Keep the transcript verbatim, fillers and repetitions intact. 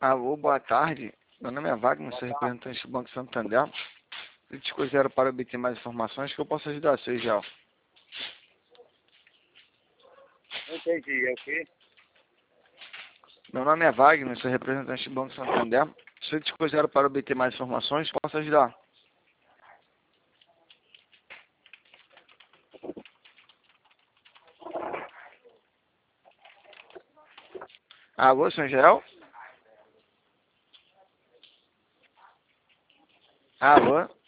Alô, boa tarde. Meu nome é Wagner, sou representante do Banco Santander. Se te considero para obter mais informações, que eu posso ajudar, seu Gel. Não entendi, é o quê? Meu nome é Wagner, sou representante do Banco Santander. Se te considero para obter mais informações, posso ajudar. Alô, senhor Gel? Alô?